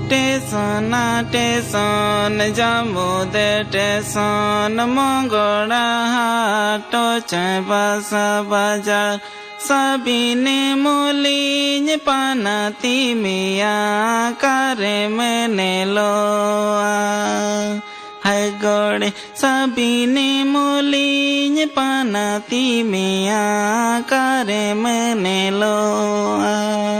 टेसन जामुदे टेसन मंगड़ा हाटो चाय बासा बाजार सबिने मुलिन पानाती मिया करे मैंने लोआ है गोड़े सबिने मुलिन पानाती मिया करे मैंने लोआ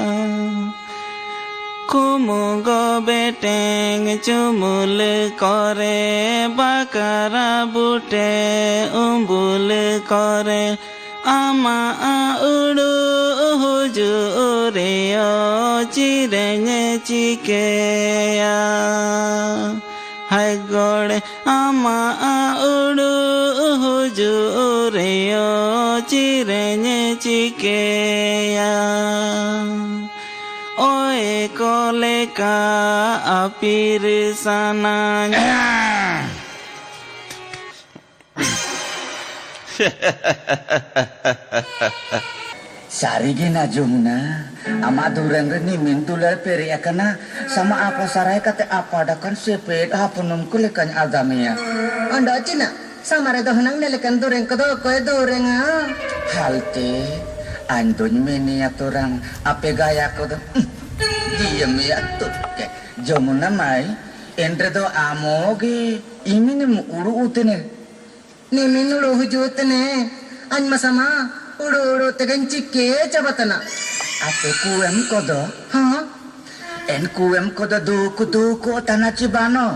कुमुगो बेटेंग चुमुल करे बाकारा बुटे उम्बुल करे आमा उड़ू हुजूरे ओ चिरेंग चिकेया है गोड़े आमा उड़ू हुजूरे ओ चिरेंग चिकेया ओए कोले का अपीर सनाnya Sarigi na Jumna ama durang ni mintular periakana sama apa sarai kate apa dakan sepet hapunum kulekan adamia anda cina sama reda hanang nelekan durang kado koe durang halte andun meni aturang ape gaya kodo dia me atut ke Jumna mai entre do amoge imine uru utene ni minuru hujutne an masama uru tegan cike cabatana ape kuem kodo ha en kuem kodo duku tanachibano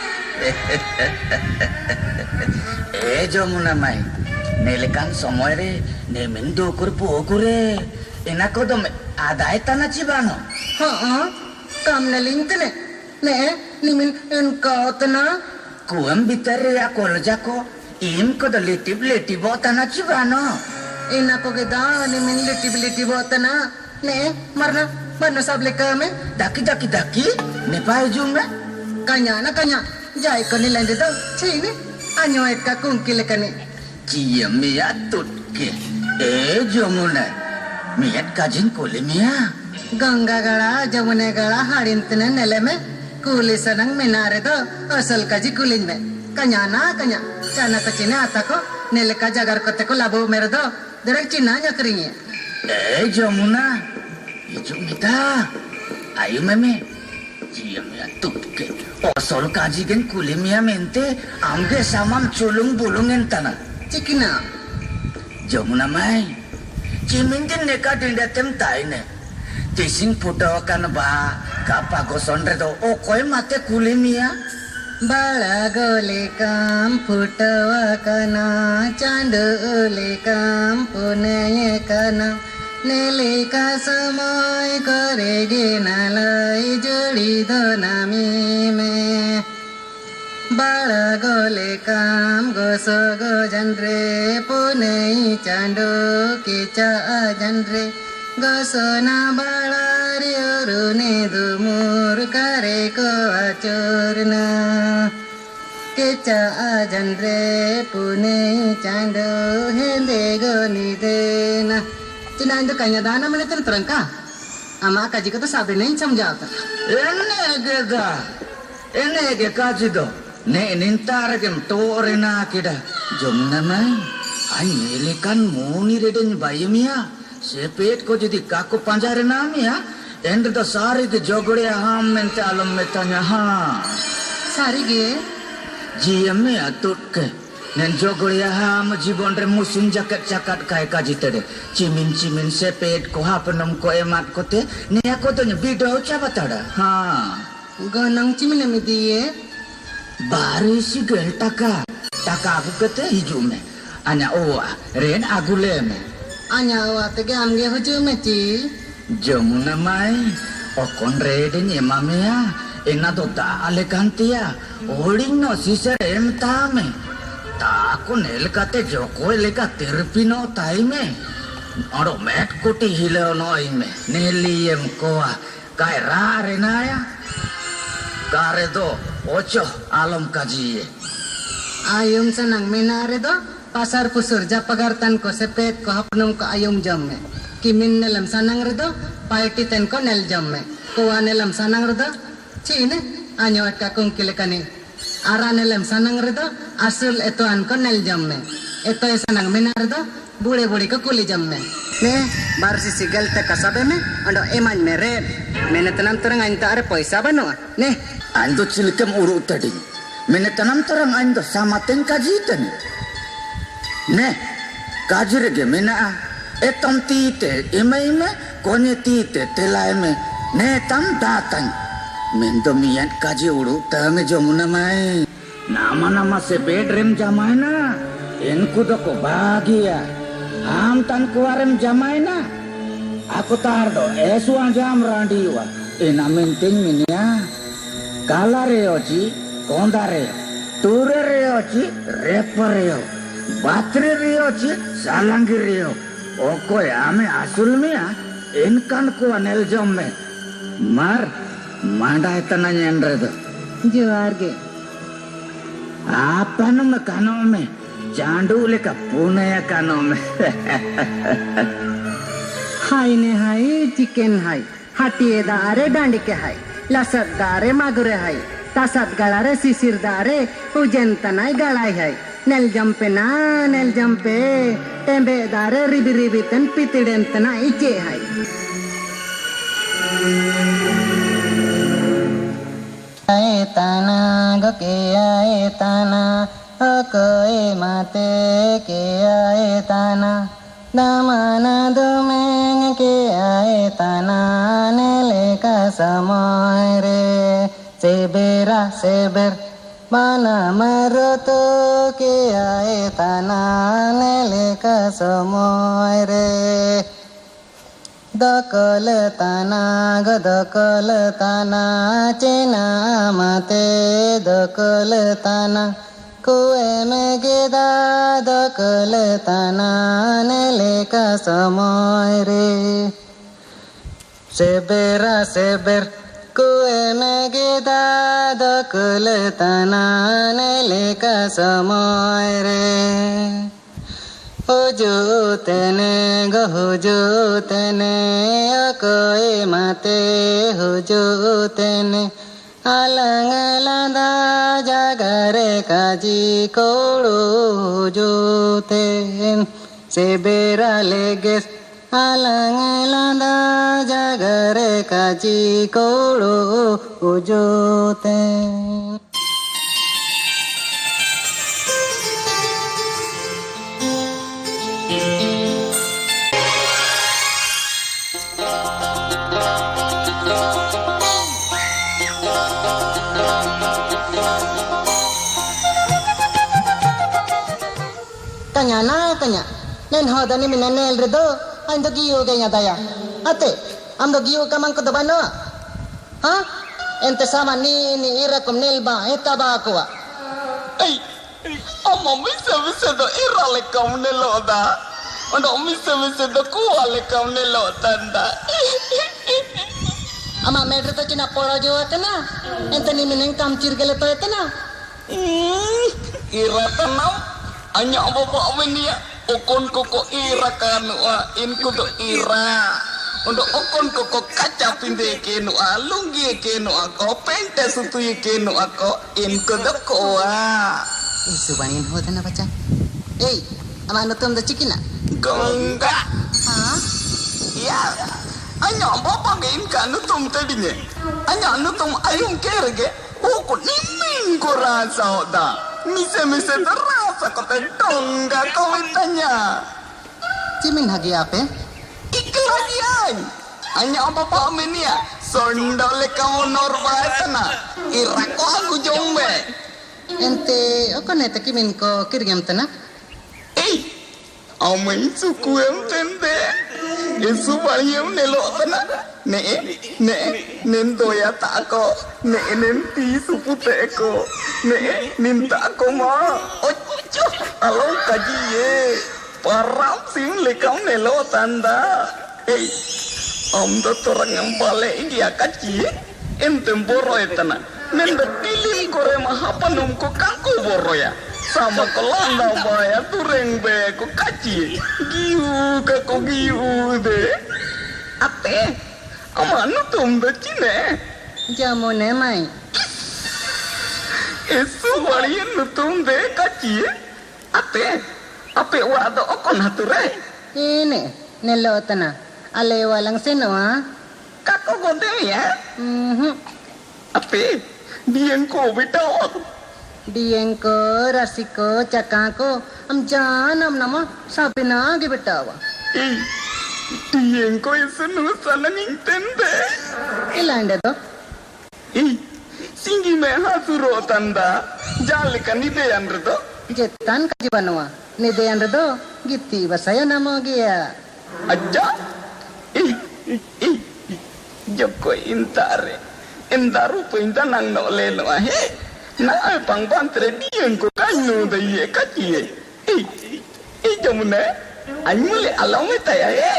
Jomuna mai nelekan somoire nemin dukur pokure ena kodo adai tanachibano ha kam nalintne ne nimin en kautna kuem bitare akolojako im kodo letib tanachibano ina ko geda nimin letib botana ne marna sable kame daki ne pai jume kanya jai ko ni lende do chini anyo ek ka kungkil kane Cia mia tutke Jomuna miat kajin kule mia ganga gala jamune gala harintne nele me kuli sanang minare do asal kaji kulin me kanya cana kacine atako nele ka jagar kote ko labo mere do direct cina nya kringe Jomuna ijo mita ayo meme Cia mia tutke asal kaji gen kule mia mente amge samam chulung bulungen tanah Cikina Jomuna mai cimintin neka dindatem taine tising puto kan ba kapago sonre do okoi mate kulimia bala gole kam puto kana candole kam punaye kana nele ka samay karege nalai jodi do nami me Bala gole kam goso go jandre punei chando kicha jandre goso na bala riurune dumur kare ko achurna kicha jandre punei chando hende go nidena cina itu kanya dana menit terangka ama kaji kata sabe nahi samjhata ene ge kaji do ne nintaragem torena kida Jomuna mai anyelekan muni reden bayamia sepet ko jadi kaku panjare namia endre do sari ge jogode ham mente alam metanya ha sari ge jiame atutke nen jogode ham jibon re musim jakat kai kaji tede cimin sepet ko hapenam ko emat kote ne ako to bido chabatada ha ganang cimin emidiye Baru si gel taka aku kata hijume anya oa ren aguleme anya oa tege amge hujume ci Jomuna mai okon reden emamea ena dota alekantia oling no sisere tame ta aku nel kate joko eleka terpino taime aro met koti hilo no ime neliem koa kai rare naya kare do ocho alam kaji ayum senang minare do pasar pusur japagartan ko sepet ko hapnum ko ayum jamme kimin nelam sanang redo paiti ten ko nel jamme ko anelam sanang redo Cine anyo ka kungkil kani. Aranelem sanang redo asul etuan ko nel jamme. Eto sanang minar do bule ko kuli jamme. Ne barsi sigal te kasabe me ando eman mere. Menetanam terang anta are paisa bano. Ne ando cilikam urut tadi. Menetanam terang ando sama tengka jitan. Ne kajirege mena etom tite ime konye tite telaime ne tam datang. Mendomian kaji urut tame jomuna mai. Nama se bedroom jamai na. Enku doko bahagia. Ham tan kuarem jamai na. Aku tardo esuan jam randiwa. Ena menting minia. Kala reoci, konda reo. Ture reoci, repa reo. Batri reoci, salangi reo. Oko ame asul mia. Enkan kuwa nel jomme. Mar. Manda itananya enredo. Juarge. Apa nama kanome? Jandu leka punaya kanome. Hai ne hai chicken hai. Hati dare dandi ke hai. Lasat dare magure hai. Tasat galare sisir dare ujen tanai galai hai. Nel jampe. Tembe dare ribi ten pitiden tanai ice hai. Aetana goke aetana okoe mate ke aetana damana domeng ke aetana nele kasamoire seber mana maroto ke aetana nele kasamoire Dokoletana cina mate dokoletana kue megeda dokoletana neleka samoire seber kue megeda dokoletana neleka samoire Hujutene akoe mate hujutene alang-alanda jagare kaji kodu hujuten sebera leges alang-alanda jagare kaji kodu hujuten Tanya, nen hoda ni minanel redo, ando giyo gaya daya. Ate, ando giyo kamang kodobano. Ha? Ente sama ni ira kom nelba, eta ba ako. Ay, amo misa do ira le kom neloda. Ando misa do kuwa le kom nelotanda. Ama medre to china poro jo atena. Ente ni mineng kam chirgele to atena. Ira tanam. Anya apa menia okon koko ira kanua inku do ira untuk okon koko kaca pinde kenu alunggi kenu ako pente sutu kenu ako inku do koa subanin hoda na baca ama anu tum da cikina gongga ha ya anya apa ngin kanu tum tadinya anya anu tum ayung kerge okon nimin ko rasa da Misa terasa kata dongga kau tanya. Cimin hagi apa? Ikut lagi ay. Hanya apa menia? Sondole kau normal sana. Ira ko aku jombe. Ente, aku nete kimin ko kirgam tana? Amai suku em tende. Yesu bayam nelo tana. Nendo ya tako. Nenti supute ko. Ninta ko ma. Ocho. Along kaji ye. Param sing lekam nelo tanda. Om orang yang balik dia kaji. Entem boro etana. Nenda tilim kore mahapanum ko kaku boro ya. Sama kelanda baya tureng be ko kaji. Giu kako giu de. Ape? Amanu tum de cine. जमुने my Esu walian nutum de kacie. Ape wado okon hature. ini nelotana ale walang sinoa Kako gonde ya. Ape diengko betao. diengko rasiko cakako am janam nama sabina ge betawa Diengko esu nu salang intende. ilande to Singgi me hasuro tanda. Jalika nide andredo. jetan kaji banua nide andredo gitti basaya namo gia Aja. Joko intare. Endaru pinta nang no lelo ahe. Na pang pantre diengko kainu de ye kacie. Jamune. Aimule alame taya ye.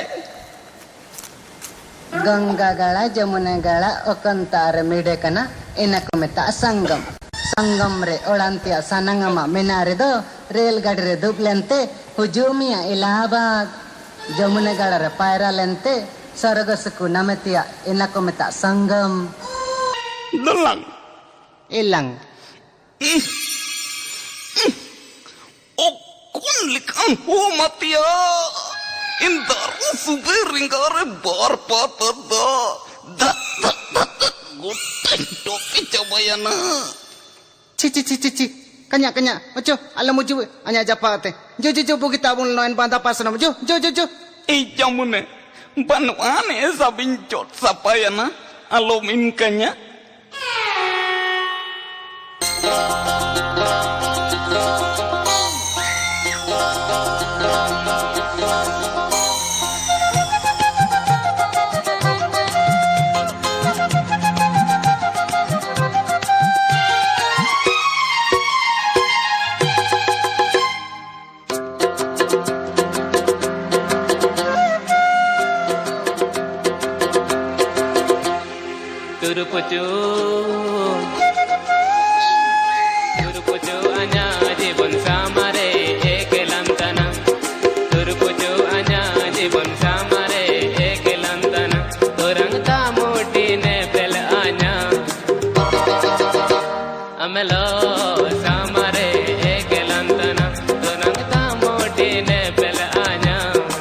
ganga gala jamuna gala okantare mide kana enako meta sangam sangam re olantia sanangama menare do rel gadre dublente hujumia Allahabad jamuna gala re paira lente sargasku nametia enako meta sangam Dalang. ilang Okun likan ho matia. Indaru suberingare barpatada. Da. Gutten toki cabayana. Ci kanya ojo alam uju anya japate jo kita bun lain banta pasana jo Jamune. Banuane sabincot sapayana. Alomin kanya. Turupucu anya jibun samare ekelantana. Turupucu anya jibun samare ekelantana. Torang tamoti ne pel anya. Amelo samare ekelantana. Torang tamoti ne pel anya.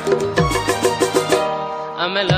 Amelo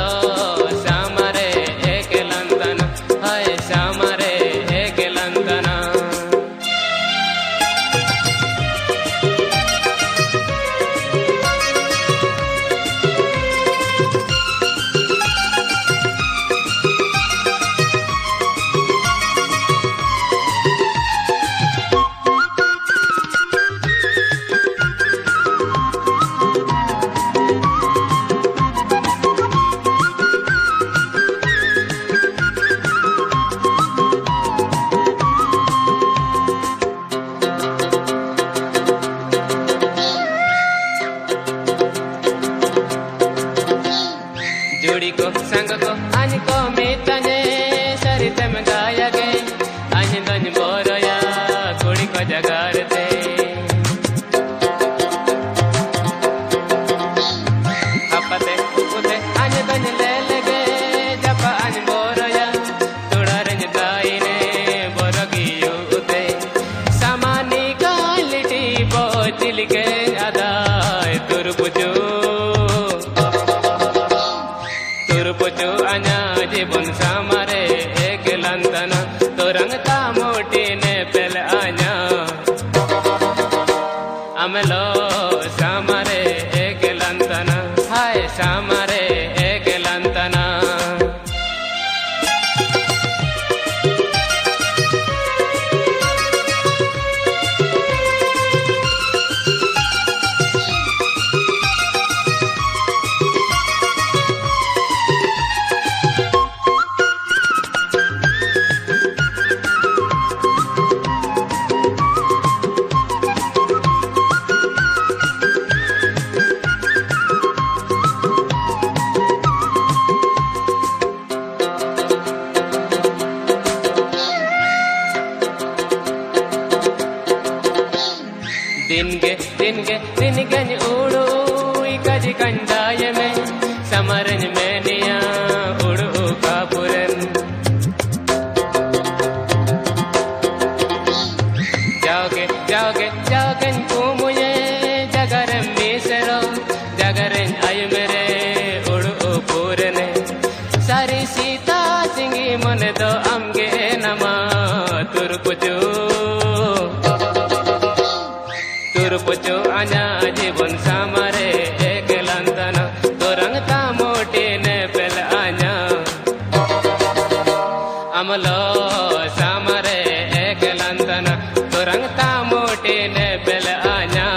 amlo samare ekelantana turang tamote ne bel anya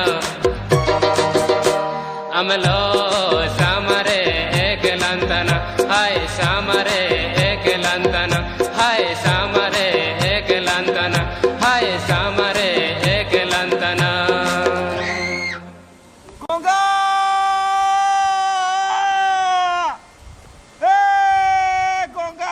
amlo samare ekelantana hai samare ekelantana hai samare ekelantana hai samare ekelantana Gongga! Gongga!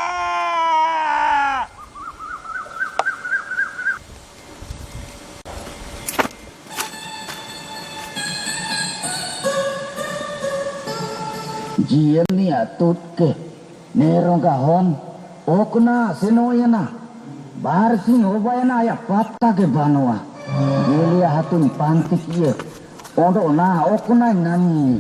Jian ni atut ke nerong kahon okna senoyana barsing obayana ya patta ke banwa gelia hatun pantik ye ondo na okna nani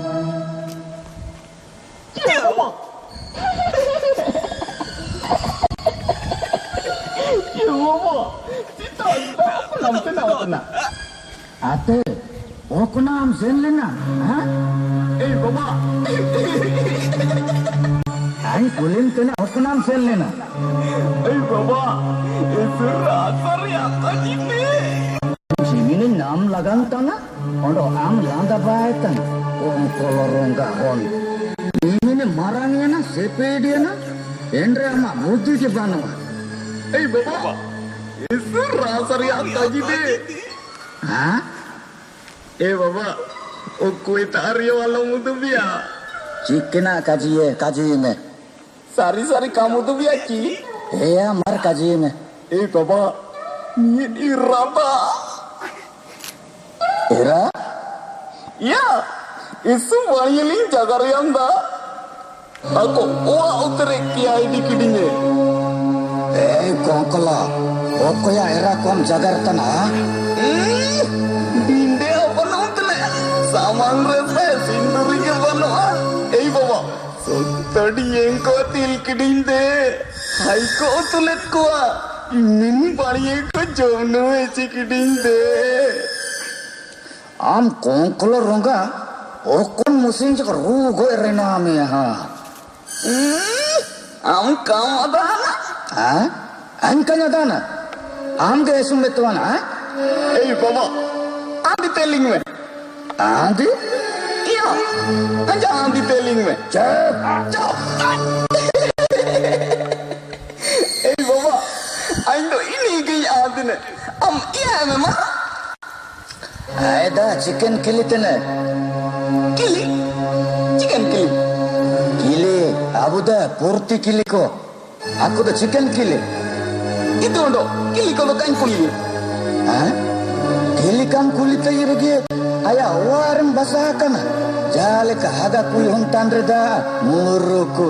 ate oknam senlena ha Baba! ai kulin tena oknam senlena Baba! Itu rasa riata ini. sini nam lagang tana ondo am landa baetan on kolorong kahon ini marangnya na sepedi na endre ama mudi ke banwa Baba! Itu rasa riata ini. ha Baba! Okui tario alam tu biya. Cikna kaji me Sari-sari kamu tu biya ki. ya mar kaji me Baba! Ni iraba. era Ya, isu wayelin jagar yanda. Aku utere kiai di kidinge. konkala okoya era kom jagar tana Binde apa nontle? Saman rese sinduri ke banoa. Baba, tadi engko til kidinde. Hai ko tulet ko. Min pari ko jomnu eci kidinde. am konkala ronga okon musin jak rugo erena me ha Am kam ada. ha ankanya dana am ge sumetwana ha Baba, adi telling me. andi Iya, aja adi telling me. cep Baba, ayo ini gaya adine. Iya memang. aida chicken kili tene Kili, chicken kili. kili abuda purti kili ko aku da chicken kili Itu ndo, kili kalau kain kuli. ha kili kan kulit irige aya warim basakana jale ka haga kui hontandre da muruku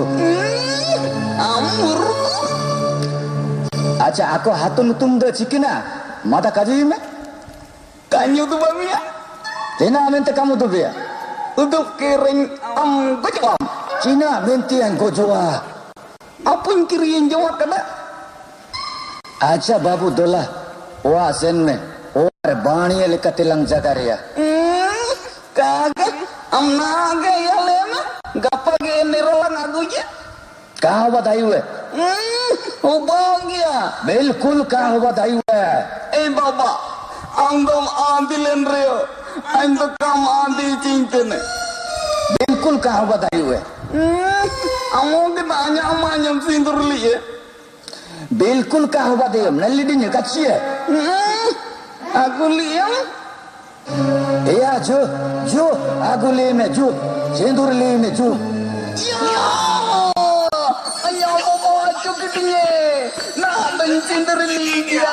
Amurku. acha aku hatun tum da chikina mata kaji me Kanyu tu bamia. tena mente kamu tu bia Untuk kering gojam. Cina mentian gojoa Apa yang kiriin jawab kada? acha babu dola wa sen me or bani lekatilang jagaria Kagak. Amnaga ya lema. Gapage nirolang aguja. कहाँ बताई हुए Ubahagia. बिल्कुल कहाँ बताई हुए Baba, andam andilin reo. Ando kam andil cintene. बिल्कुल कहाँ बताई हुए Amo kita hanya amanyam sindur liye. बिल्कुल कहाँ बताई हुए नल्ली डी निकच्ची है Aku liam. या जो आगुले में जो सिंदूर ले में जो Ya, ayo bawa cukup dia. Nah, mencintai dia.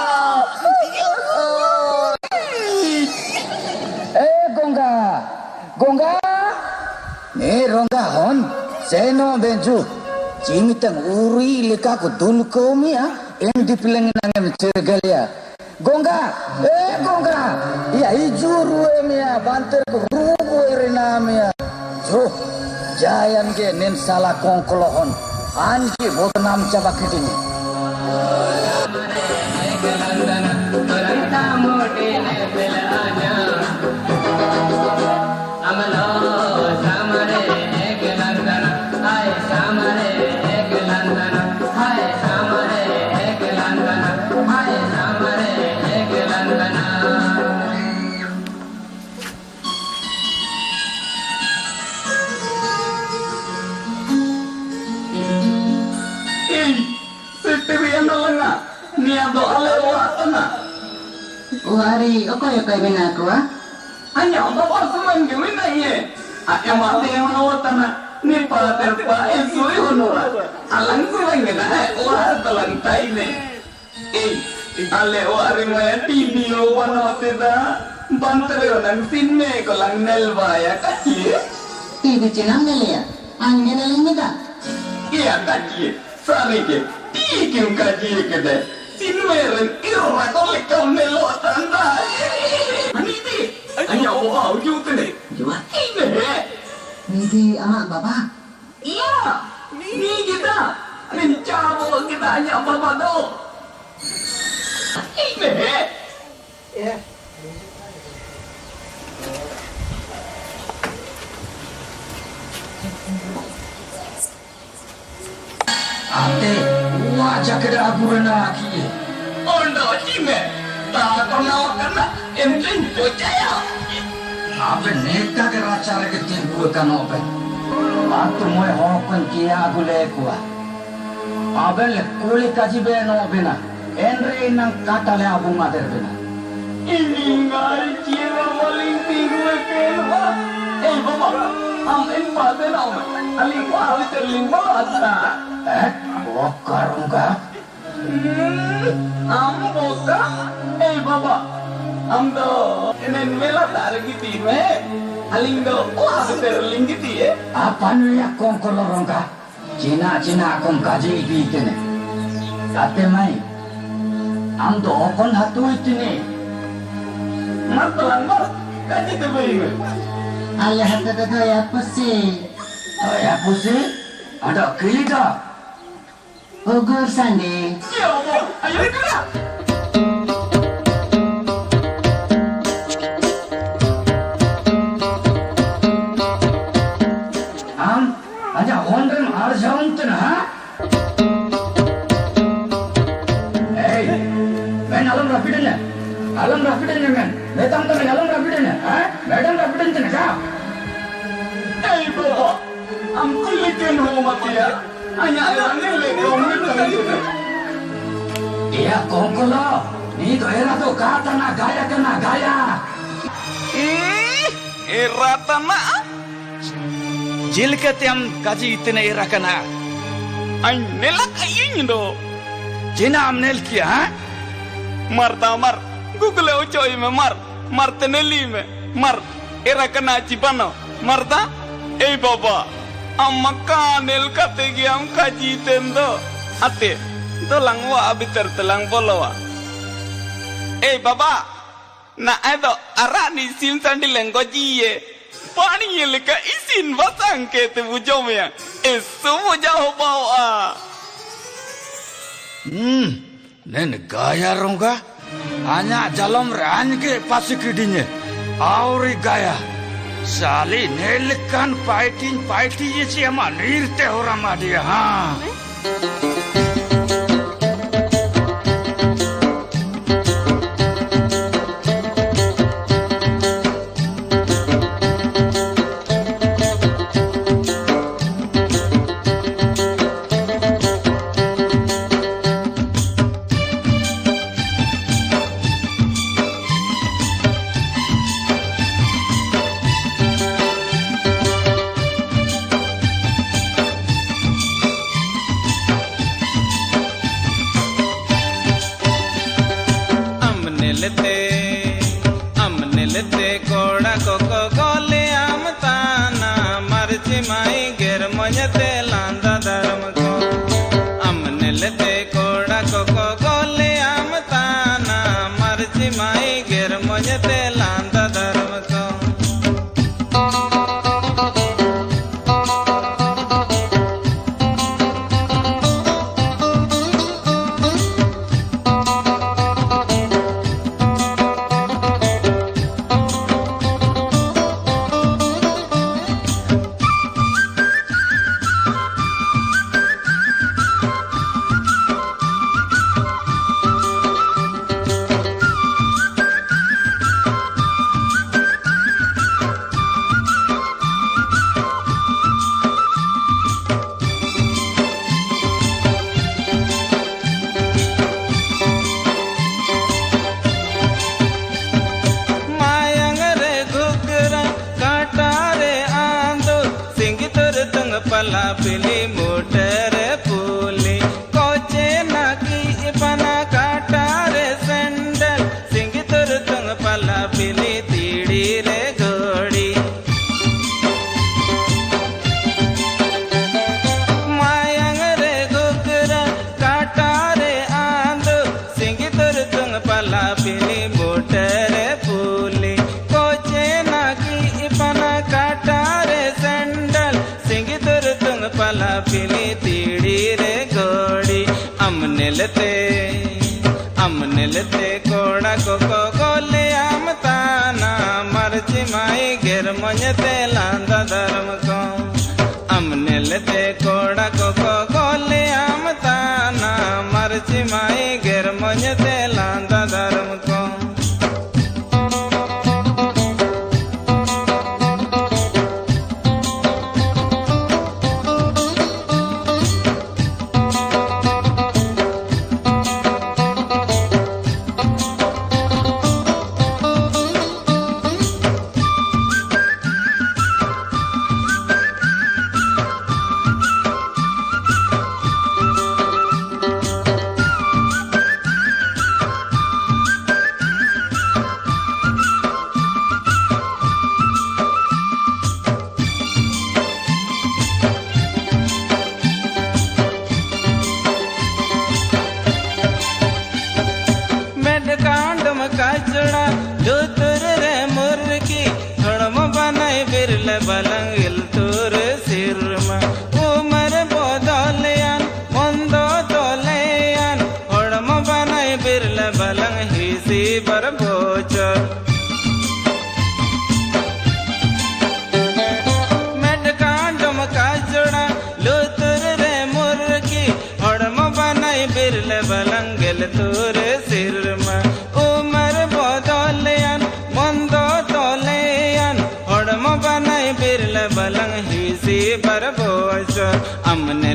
गोंगा गोंगा ने रोंगा हन सेनो बेंजू चिमितंग उरी लेका को दुल को मिया एम दिपलेंग नंगे में चेरगलिया गोंगा गोंगा या इजू रुए मिया बांतर को रूबो एरेना मिया जो जायन के नेन साला कोंकलो हन आन की बोतनाम चबा खिटिनी Samare nolanga nia do ale watana Wari, okoy bina ko ah? anya baba suman gimana ye emate watana ni pater pa esui honora alang sulang na war talang taine ale wari maya TV wanote da bantere nang sinne ko lang nelbaya kachi TV chinam nelia, angin neling nida. iya kachi sari ke tikim kachi ke de sinmeren irra ko lekam nelotan da ani ti anya bawa ujute ne jua ine Nidi amak baba. iya ni kita rencana kita hanya baba do ine Ate, wajah keda aburana ki. ondo ime ta kono kana enteng bocaya Abe neta ke racara ke tibu kan open. Atu moe hokon kia gule kuah. Abe le kuli kaji be no bena. Enre nang kata le abu mater bena. ini ngai kira maling tingwe kelwa baba am en pate na ali ko ali terling balata Bokarung ka? am boka baba am do enen mela targi time aling do ko ali terling giti Apa nu ya kong kolorong ka? Cina kong kaji itine. Ate mai. Am do okon hatu itine. matlang mar kaji te beiwe Ayah tata ya pusi. Ya pusi? Ada kilida. Ugur sandi. ya baba ayo kita Aja ondem arjauntun ha? Men alam rapidnya. Alam rapidnya men. Betang tu men alam rapidnya. Madam rapidnya ka? baba am kuliken ho matia anya ayane le komit lagi Iya kongkolo. Ni to era to kata na gaya. erata na jilkatiam kaji itne erakana ay nelak ayin do Cina amnel kia ha? marta mar google o choy me mar teneli me mar erakana chipano marta baba amma kanel kategi am kaji tendo ate dolang wa abiter telang bolowa baba na ado arani sim sandi lengo jiye pani yelika isin basang ke te bujomya eso mojaho bawa Nen gaya rongga. Hanya jalam ran ke pasikidinya. Auri gaya. Sali nelikan fighting ye siapa nirte orang dia ha. amnelete koda koko gole amtana marchi mai ger mojate landa dharam ko amnelete koda koko gole amtana marchi mai ger mojate landa dharam ko pala pili motor puli koche naki ipana katare sandal singitur tung pala pili tidi re godi mayang re gukra katare andu singitur tung pala pili motor puli koche naki ipana katare sandal singitur tung pala pili tidi re godi amne lete koda koko kole amtana marchi mai ger monyate landa dharm ko amne lete koda koko kole amtana marchi mai ger monyate landa dharm ko कचड़ा लुतुर रे मुर्गी थोड़म बनाई बिरल बलंगिल तुर सिरमा उमर बदलयान मंदो तोलयान थोड़म बनाई बिरल बलंग हिसी बर बोचर मेडकांडम कचड़ा लुतुर रे मुर्गी थोड़म बनाई बिरल बलंगिल तुर सिरमा बलंग हिसी पर बोच अमने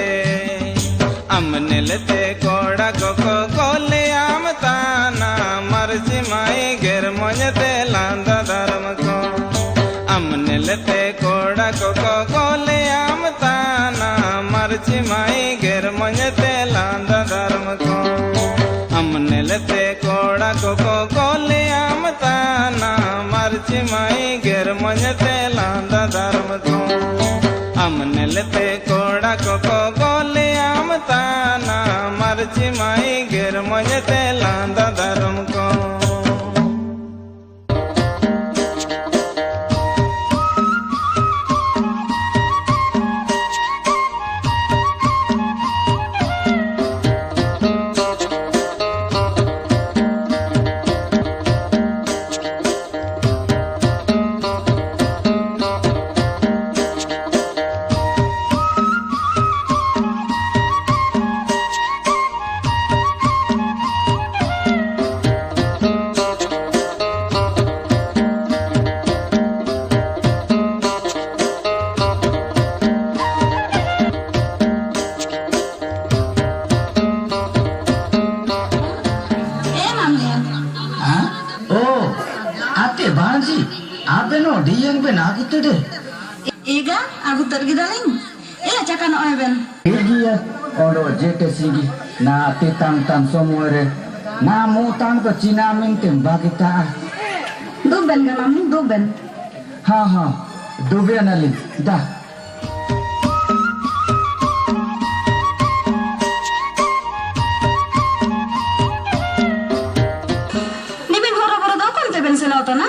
लते कोड़ा कोको कोले आमताना मर्जी माई गर मonyते लांदा धर्म को अमने लते कोड़ा कोको कोले आमताना मर्जी माई गर मonyते लांदा धर्म को अमने लते कोड़ा कोको कोले आमताना मर्जी माई गर मonyते लांदा धर्म को अमने लते कोड़ा कोको कोले आमताना मर्जी माई गर मonyते लांदा धर्म को Iga, aku tergidaling. Cakan oeben. Iya, ondo jete sigi na titang tan somore na mutang ko cinamin bakita. Duben ganam, duben. Ha, duben alin. Dah. Ni bin horo-horo do kon te ben selauta na?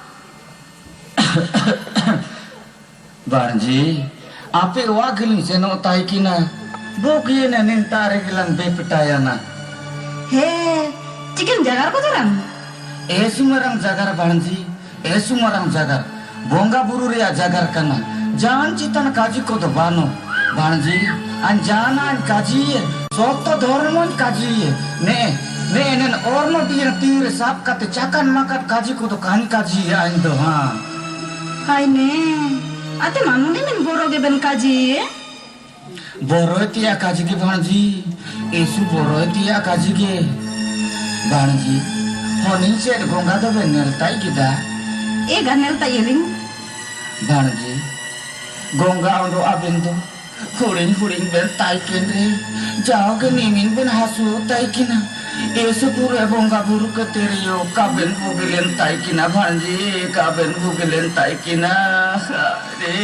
Barji, ape wagling seno taikina. Buki na nintare gilang bepetayana. He, chicken jagar ko turan. Esumarang jagar Barji, esumarang jagar. Bonga buru ria jagar kana. Jan citan kaji ko to bano. Barji, anjana an kaji, sokto dharmon kaji. Ne orno tir sap kate cakan makat kaji ko to kani kaji ando ha. Hai ne. Ate manu ni min boroge ben kaji. Borotia kaji ke Barji, esu borotia kaji ke Barji. Honing se gonga do benel tai kita. Ganel tai eling. Barji, gonga ondo abento. huring ben taikin re jauh ke nimin ben hasu taikina ese pura bongga buru keterio kaben bugilen taikina bhanji kaben bugilen taikina re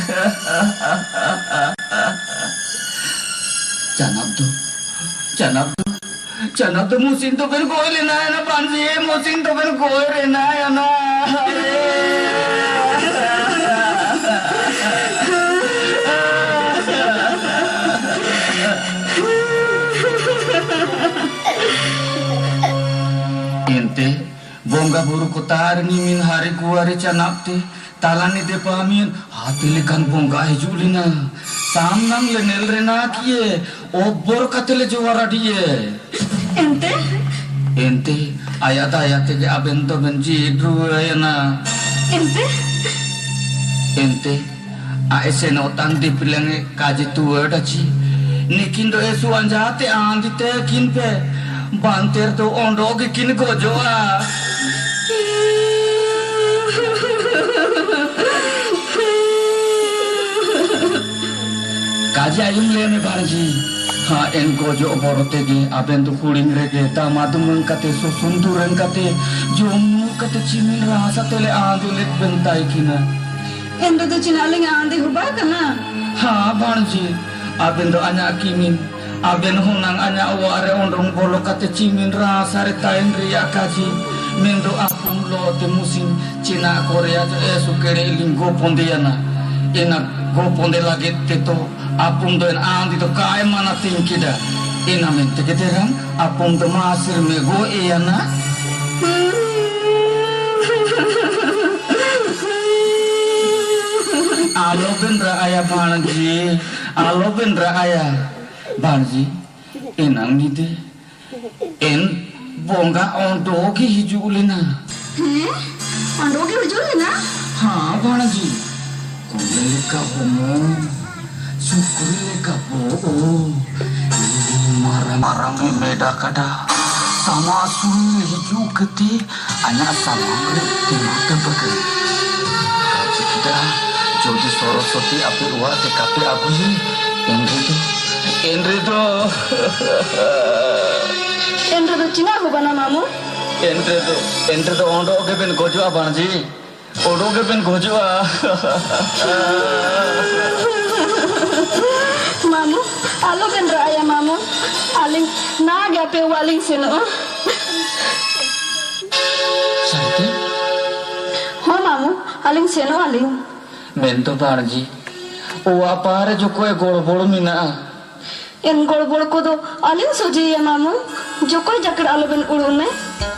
janab tu musim tu ben koi lena hai na bhanji musim tu ben koi rena hai na ente bongga buru kotar nimin hari kuare canapte talani de pamin hati lekan bongga hijulina samnam le nel rena kiye obor katele jawara diye ente ayat ke abento benji druayana ente aese notan dipilange kaji tuwa dachi nikindo esu anjate andite kinpe banter to ondo ke kin gojoa kaji ayung lene barji ha en gojo borote ge aben to kuling rege tamadu mengkate susunduran kate jomu kate cimin rasa tele andulit bentai kina endo to cinaling andi huba kana ha barji aben to anya kimin aben hunang anya aware ondong bolo kate cimin rasa retain ria kaji mendo apung lo te musim Cina Korea esu kere linggo pondiana ina go ponde lagi teto apung do en andi to kai mana tingkida ina mente keteran apung to masir me go iana alo bendra aya banji enang nide en bonga ondo ki hijulina ondo ki hijulina ha banji kulele ka homo sukure ka bo marang meda kada sama suri hiju keti anya sama keti mata bagai kita jadi sorosoti api ruah TKP aku ini Enre to Cina aku bana mamu Enre to ondo ke ben gojua banji ondo ke ben gojua mamu alo ben raya mamu aling naga pe waling sino Sante ho mamu aling sino aling mento banji o apare jo koe gol mina en gol ko do aling soji ya mamu jo koe jakar alo ben urune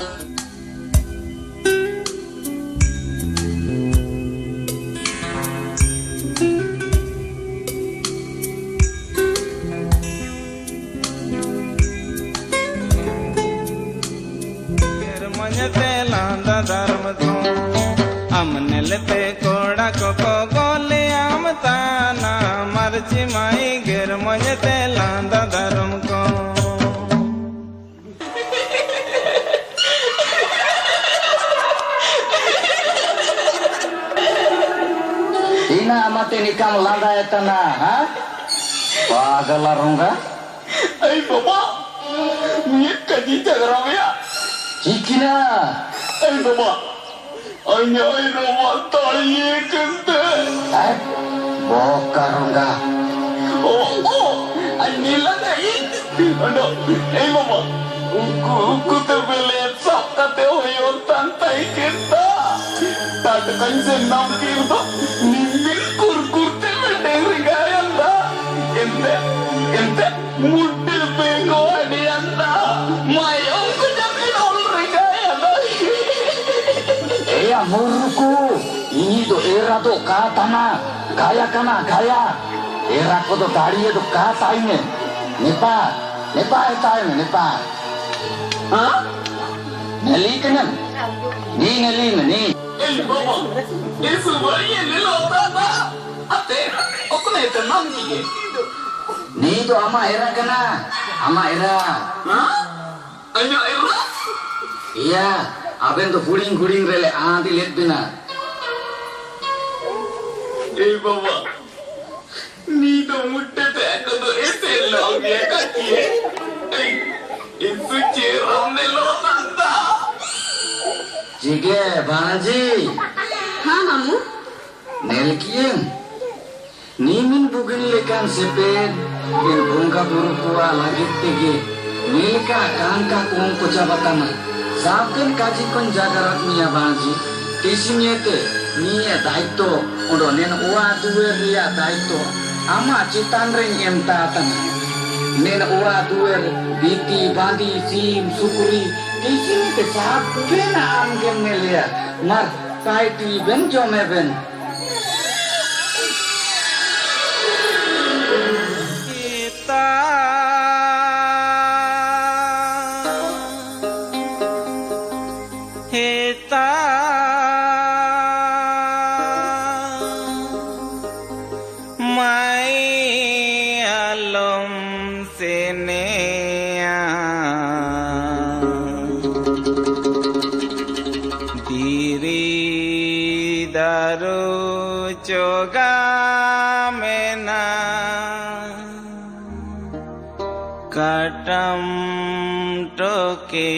landa dharm to amne lete koda ko gole amtana marchi mai ger monyte landa dharm ko ina amate nikam landa etana ha pagala ronga ay baba ni kaji jagaraya Cikina, baba, anya Roma taliye kente. Boka ronga. Anila kai. Ano, baba, uku terbelet sak kate oyon tantai kita. Tatakan senam kita, nimbil kur temel regayan da. Ente, multil pengo adian da. Mayo muruku ini do era do katana gaya kana gaya era ko do dariye do kata ini nepa eta ini nepa ha neli kenan ni baba eso varia le lo tata ate okne tenang ni do ama era kana ama era ha anya era iya aben to guling rele andi let bina baba ನೀನು ಮುಟ್ಟದೆ ಹಾಕೋದು ಎಷ್ಟೆಲ್ಲೋ ಬೇಕಾಗಿಯೇ itu ceromelo tanta. Jige Banaji. हाँ मामू Nelkian. Nimin bugin lekan seped. Bin bunga burukua lagi tegi. Milka kangka kung kucabatama. Sabken kaji kon jagarat niya Banaji. Tisimiete niya daito. Udo nen ua tuwe ria daito. Ama citan ring emtatan. Nen ura tuer biti bandi sim sukuri kisini te sab kena amgen nelia mar kaiti ben jome ben kita heta mai alom senea diri daru coga mena katam toke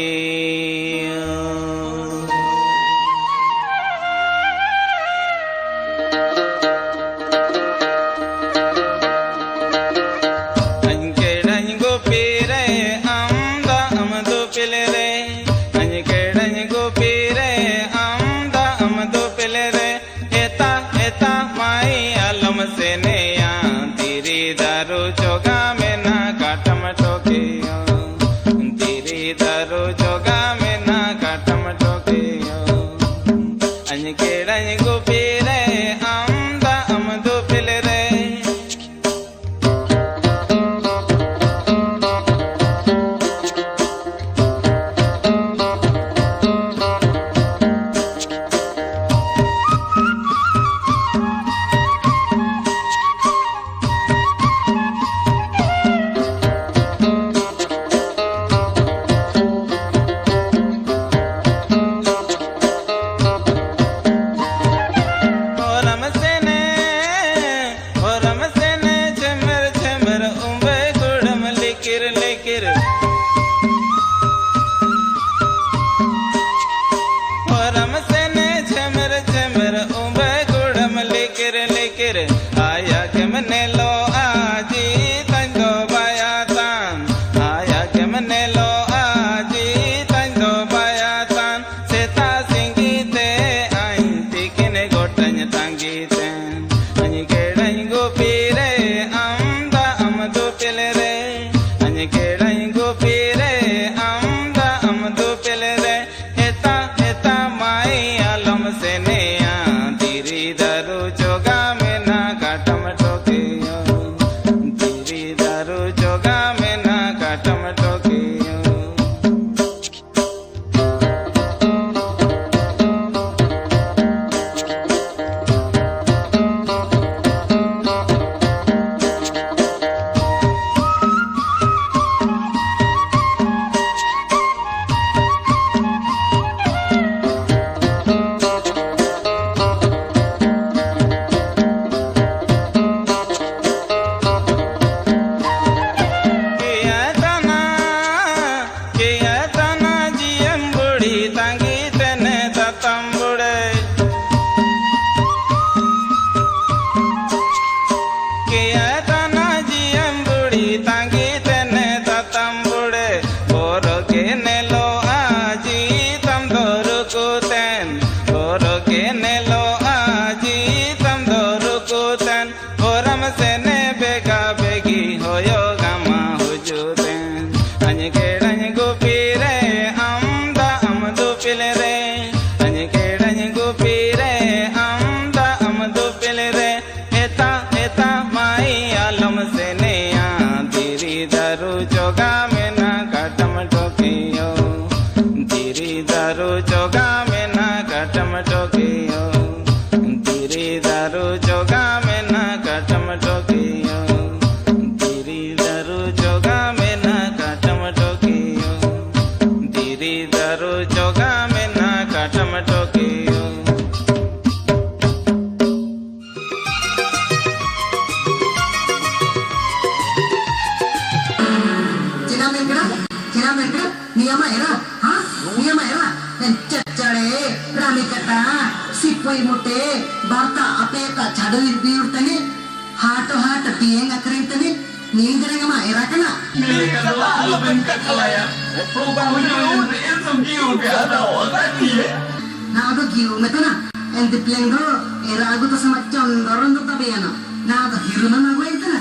Nia Maera, ha? Nia Maera, dan cacare, rami kata, sipoi mute, barta ape ka chadu biur tani, hato hat tieng akring tani, nindra nga Maera kana. Ni kata alabin kakalaya. Perubahan itu giu ada otak dia. Na ago giu metana, ente plengdo, era ago to sama chondoron to tabiano. Na ago hiruna na ago entana.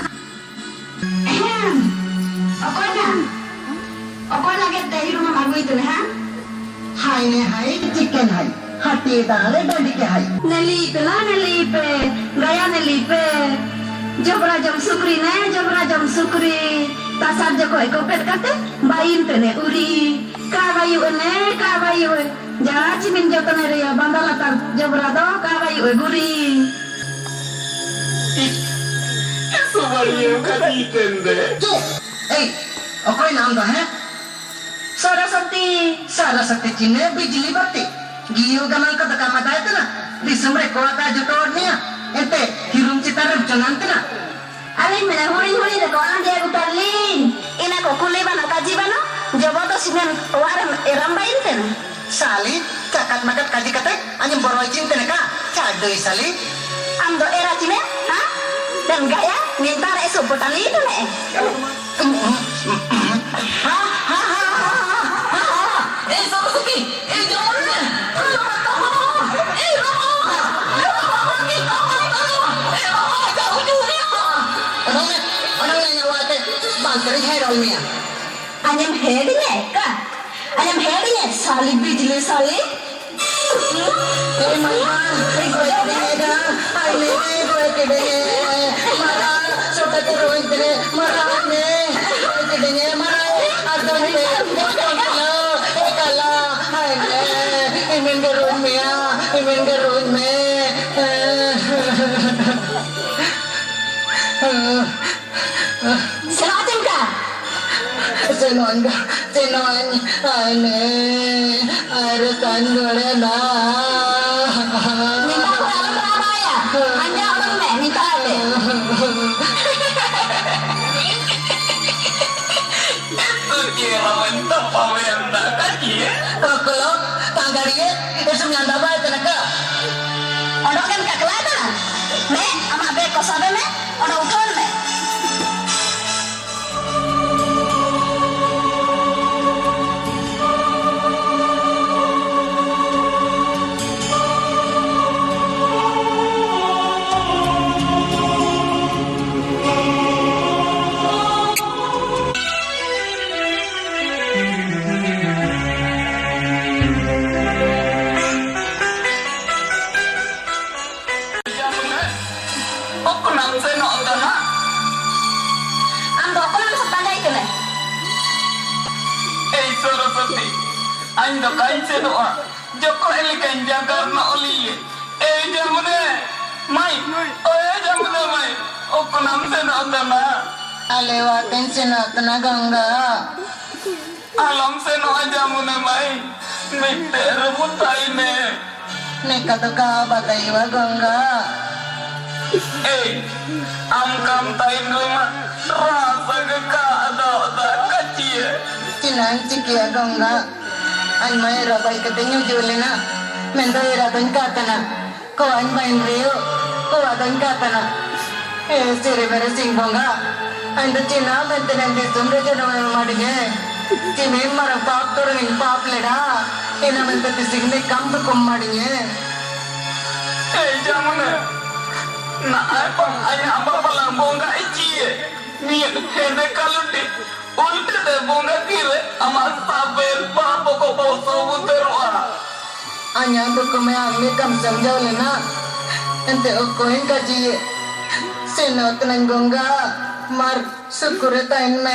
Ako na get dahil rumah itu nih, ha? Hai ne hai, chicken hai, hati dale bandi ke hai. Nelipe lah nelipe, gaya nelipe. Jabra jam sukri ne, jabra jam sukri. Tasar joko ekopet kate, bayin tene uri. Kawayu ne, kawayu. Jangan cimin joko ne ya bandala tar jabra do kawayu guri. Sebaliknya kadikan deh. Hey, okoy naam do hai? Sarasati cine bijli bati. Giyu gamal ka taka mata itu na. Di semre kota jotornya. Ente hirum citarep jonan tena. Alin mana huri de koran dia gutalin. Ina ko kule bana kaji bana. Jabo to sinen waram erambain ten. Sali cakat makat kaji kate anyem boroi cintene ka. Cadoi sali. Ando era cine, ha? Dan gaya minta eso botali itu ne. Anyam hedinya ka? Anyam hedinya sali bijli sali. Selamat ka? Senon, ane, harus tanggulnya na. Minta aku dalam berapa ya? Hanya orang me, minta apa? Itu kira mentah pamer nak kaki. Kalau tanggariye, itu nyanda baik tenaga. Orang kan kekelatan, me, ama be kosabe me, orang utuan me. Anda kain doa, Joko elikan jaga nak oli. Jamune, mai, jamune mai. Aku nam seno tana. Alewatin seno tana gangga. Alam seno jamune mai. Mitte rebutai ne. Nekatu ka bataiwa gangga. Amkam tain rumah. Rasa keka ada kacil. Cinan cikia gangga. An mai rabai katanya julina. Mendai rabai katana. Ko an main rio. Ko adan katana. Siri mere singbonga. Anda Cina benten di sumber jodoh madige. Cina marang pap turun pap leda. Ina benten di sini kamp kummadige. Jamune. Na apa ayah apa palang bonga ici. Ni hene kaluti. Ulte de bonga kire amas saber papo ko boso buterwa. Anya dokumen ame kam samjau lena. Ente okoin kaji. Seno tenanggonga mar sukuratain me.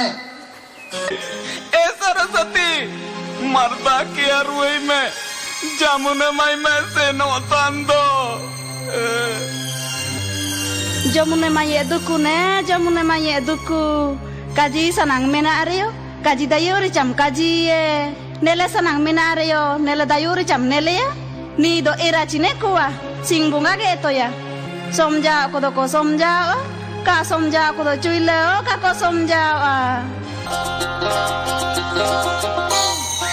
Sarasati marda kia ruai me. Jamune mai me seno tando. Jamune mai eduku ne, jamune mai eduku. Kaji sanang mena areo, kaji dayori cham kaji ye. Nele sanang mena areo, nele dayori cham nele ya. Ni do era cine kuwa, sing bunga geto ya. Somja ko do ko somja o, ka somja ko do cuile o, ka ko somja o.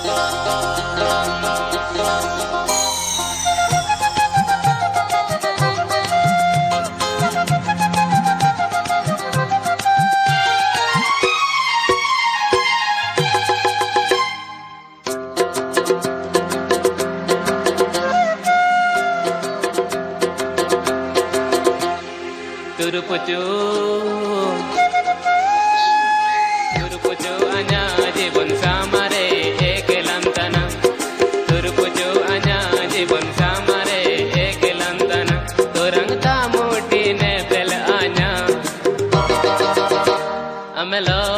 Turpucu anya jibun samare ekelantana. Turpucu anya jibun samare ekelantana. Turang tamuti ne bel anya. Amelo